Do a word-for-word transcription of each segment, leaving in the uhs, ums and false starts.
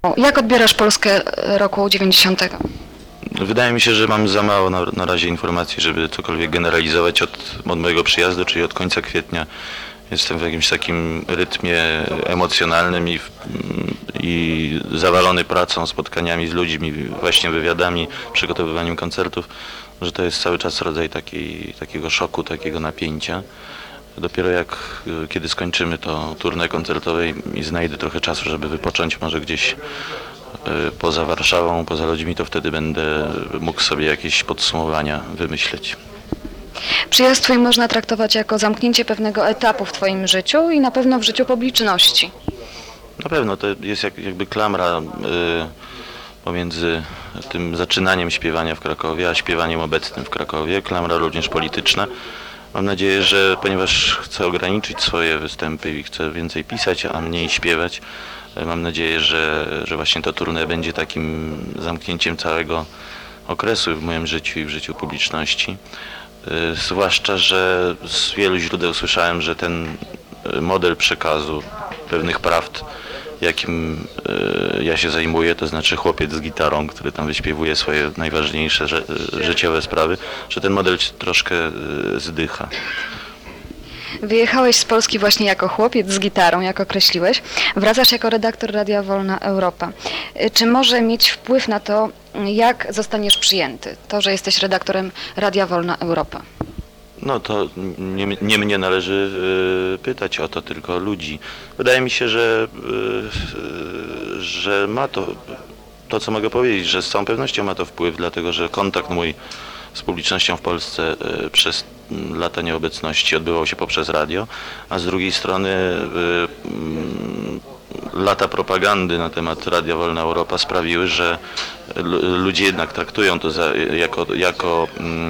Jak odbierasz Polskę roku dziewięćdziesiątego? Wydaje mi się, że mam za mało na, na razie informacji, żeby cokolwiek generalizować od, od mojego przyjazdu, czyli od końca kwietnia. Jestem w jakimś takim rytmie emocjonalnym i, i zawalony pracą, spotkaniami z ludźmi, właśnie wywiadami, przygotowywaniem koncertów, że to jest cały czas rodzaj takiej, takiego szoku, takiego napięcia. Dopiero jak, kiedy skończymy to tournée koncertowe i znajdę trochę czasu, żeby wypocząć może gdzieś poza Warszawą, poza ludźmi, to wtedy będę mógł sobie jakieś podsumowania wymyśleć. Przyjazd Twój można traktować jako zamknięcie pewnego etapu w Twoim życiu i na pewno w życiu publiczności. Na pewno to jest jak, jakby klamra y, pomiędzy tym zaczynaniem śpiewania w Krakowie, a śpiewaniem obecnym w Krakowie. Klamra również polityczna. Mam nadzieję, że ponieważ chcę ograniczyć swoje występy i chcę więcej pisać, a mniej śpiewać, mam nadzieję, że, że właśnie to tournée będzie takim zamknięciem całego okresu w moim życiu i w życiu publiczności. Yy, zwłaszcza, że z wielu źródeł słyszałem, że ten model przekazu pewnych prawd, jakim yy, ja się zajmuję, to znaczy chłopiec z gitarą, który tam wyśpiewuje swoje najważniejsze ży życiowe sprawy, że ten model troszkę yy, zdycha. Wyjechałeś z Polski właśnie jako chłopiec z gitarą, jak określiłeś. Wracasz jako redaktor Radia Wolna Europa. Czy może mieć wpływ na to, jak zostaniesz przyjęty? To, że jesteś redaktorem Radia Wolna Europa. No to nie, nie mnie należy y, pytać o to, tylko ludzi. Wydaje mi się, że, y, y, że ma to, to co mogę powiedzieć, że z całą pewnością ma to wpływ, dlatego że kontakt mój z publicznością w Polsce y, przez lata nieobecności odbywał się poprzez radio, a z drugiej strony y, y, lata propagandy na temat Radia Wolna Europa sprawiły, że ludzie jednak traktują to za, jako, jako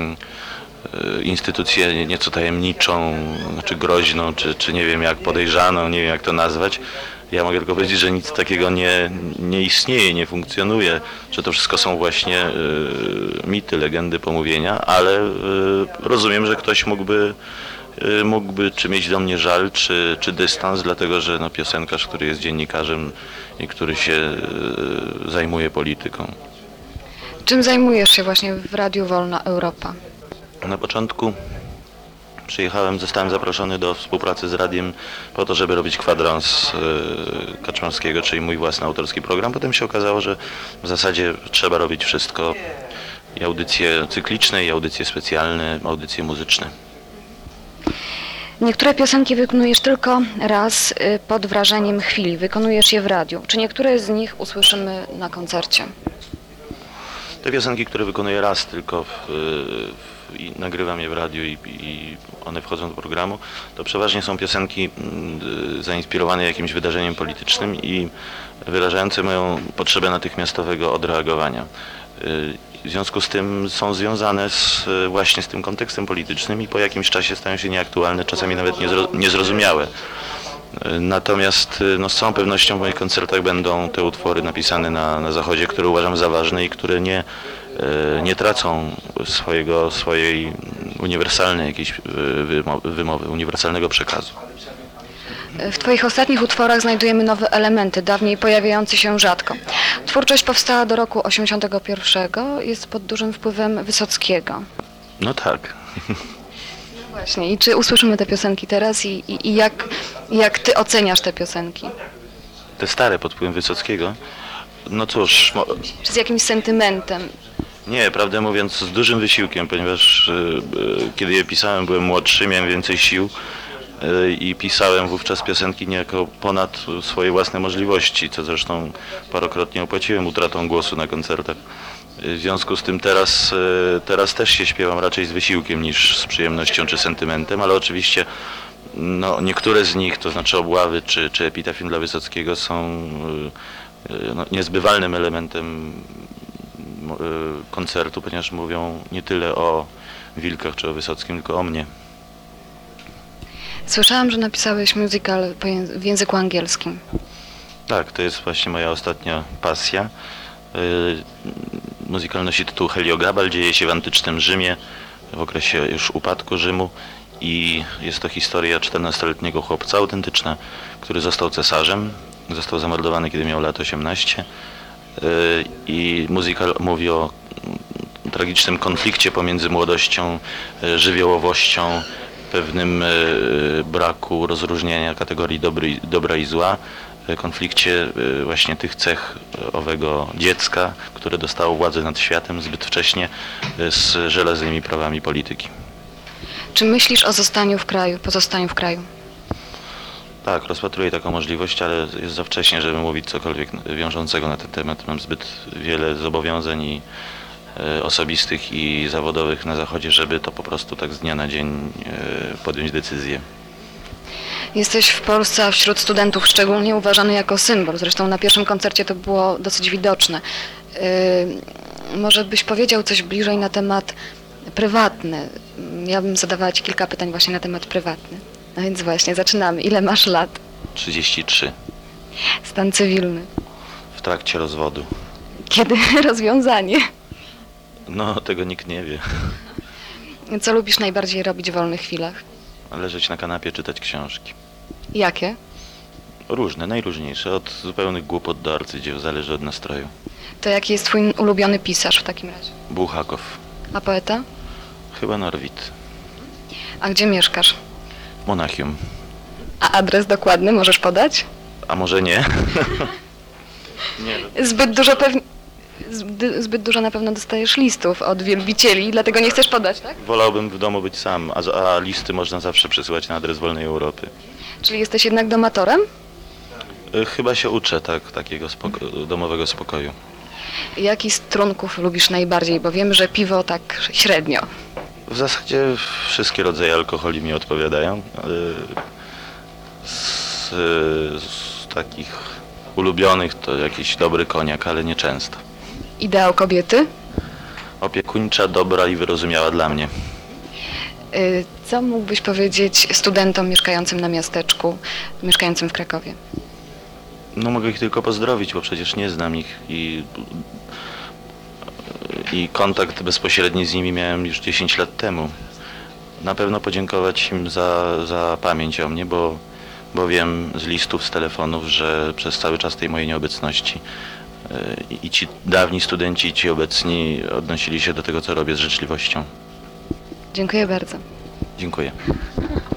y, instytucję nieco tajemniczą, znaczy groźną, czy, czy nie wiem jak podejrzaną, nie wiem jak to nazwać. Ja mogę tylko powiedzieć, że nic takiego nie, nie istnieje, nie funkcjonuje, że to wszystko są właśnie y, mity, legendy, pomówienia, ale y, rozumiem, że ktoś mógłby, y, mógłby czy mieć do mnie żal, czy, czy dystans, dlatego że no, piosenkarz, który jest dziennikarzem i który się y, zajmuje polityką. Czym zajmujesz się właśnie w Radiu Wolna Europa? Na początku przyjechałem, zostałem zaproszony do współpracy z radiem po to, żeby robić kwadrans y, Kaczmarskiego, czyli mój własny autorski program. Potem się okazało, że w zasadzie trzeba robić wszystko. I audycje cykliczne, i audycje specjalne, audycje muzyczne. Niektóre piosenki wykonujesz tylko raz y, pod wrażeniem chwili. Wykonujesz je w radiu. Czy niektóre z nich usłyszymy na koncercie? Te piosenki, które wykonuję raz tylko w, w, i nagrywam je w radiu i, i one wchodzą do programu, to przeważnie są piosenki y, zainspirowane jakimś wydarzeniem politycznym i wyrażające moją potrzebę natychmiastowego odreagowania. Y, w związku z tym są związane z, właśnie z tym kontekstem politycznym i po jakimś czasie stają się nieaktualne, czasami nawet niezro, niezrozumiałe. Natomiast no, z całą pewnością w moich koncertach będą te utwory napisane na, na Zachodzie, które uważam za ważne i które nie, nie tracą swojego, swojej uniwersalnej jakiejś wymowy, wymowy, uniwersalnego przekazu. W Twoich ostatnich utworach znajdujemy nowe elementy, dawniej pojawiające się rzadko. Twórczość powstała do roku osiemdziesiątego pierwszego, jest pod dużym wpływem Wysockiego. No tak. Właśnie. I czy usłyszymy te piosenki teraz i, i, i jak, jak Ty oceniasz te piosenki? Te stare pod wpływem Wysockiego? No cóż... Mo... Czy z jakimś sentymentem? Nie, prawdę mówiąc z dużym wysiłkiem, ponieważ y, y, kiedy je pisałem, byłem młodszy, miałem więcej sił y, i pisałem wówczas piosenki niejako ponad swoje własne możliwości, co zresztą parokrotnie opłaciłem utratą głosu na koncertach. W związku z tym teraz, teraz też się śpiewam raczej z wysiłkiem niż z przyjemnością czy sentymentem, ale oczywiście no, niektóre z nich, to znaczy Obławy czy, czy Epitafium dla Wysockiego są no, niezbywalnym elementem koncertu, ponieważ mówią nie tyle o Wilkach czy o Wysockim, tylko o mnie. Słyszałam, że napisałeś musical w języku angielskim. Tak, to jest właśnie moja ostatnia pasja. Musical nosi tytuł Heliogabal, dzieje się w antycznym Rzymie, w okresie już upadku Rzymu i jest to historia czternastoletniego chłopca autentyczna, który został cesarzem Został zamordowany, kiedy miał lat osiemnaście. Y, I Musical mówi o tragicznym konflikcie pomiędzy młodością, y, żywiołowością, pewnym y, braku rozróżnienia kategorii dobry, dobra i zła, y, konflikcie y, właśnie tych cech owego dziecka, które dostało władzę nad światem zbyt wcześnie, y, z żelaznymi prawami polityki. Czy myślisz o zostaniu w kraju, pozostaniu w kraju? Tak, rozpatruję taką możliwość, ale jest za wcześnie, żeby mówić cokolwiek wiążącego na ten temat. Mam zbyt wiele zobowiązań i e, osobistych i zawodowych na Zachodzie, żeby to po prostu tak z dnia na dzień e, podjąć decyzję. Jesteś w Polsce, a wśród studentów szczególnie uważany jako symbol. Zresztą na pierwszym koncercie to było dosyć widoczne. Yy, może byś powiedział coś bliżej na temat prywatny. Ja bym zadawała Ci kilka pytań właśnie na temat prywatny. No więc właśnie, zaczynamy. Ile masz lat? trzydzieści trzy. Stan cywilny. W trakcie rozwodu. Kiedy rozwiązanie? No, tego nikt nie wie. Co lubisz najbardziej robić w wolnych chwilach? Leżeć na kanapie, czytać książki. Jakie? Różne, najróżniejsze. Od zupełnych głupot do arcydzieł, zależy od nastroju. To jaki jest Twój ulubiony pisarz w takim razie? Bułhakow. A poeta? Chyba Norwid. A gdzie mieszkasz? Monachium. A adres dokładny możesz podać? A może nie? Nie, no. Zbyt dużo pewnie... Zbyt, zbyt dużo na pewno dostajesz listów od wielbicieli, dlatego nie chcesz podać, tak? Wolałbym w domu być sam, a, a listy można zawsze przesyłać na adres Wolnej Europy. Czyli jesteś jednak domatorem? Y, Chyba się uczę tak, takiego spoko domowego spokoju. Jaki z trunków lubisz najbardziej? Bo wiem, że piwo tak średnio. W zasadzie wszystkie rodzaje alkoholi mi odpowiadają. Y, Z, z takich ulubionych to jakiś dobry koniak, ale nie często. Ideał kobiety? Opiekuńcza, dobra i wyrozumiała dla mnie. Y, Co mógłbyś powiedzieć studentom mieszkającym na miasteczku, mieszkającym w Krakowie? No mogę ich tylko pozdrowić, bo przecież nie znam ich i, i kontakt bezpośredni z nimi miałem już dziesięć lat temu. Na pewno podziękować im za, za pamięć o mnie, bo, bo wiem z listów, z telefonów, że przez cały czas tej mojej nieobecności y, i ci dawni studenci, i ci obecni odnosili się do tego, co robię, z życzliwością. Dziękuję bardzo. Dziękuję.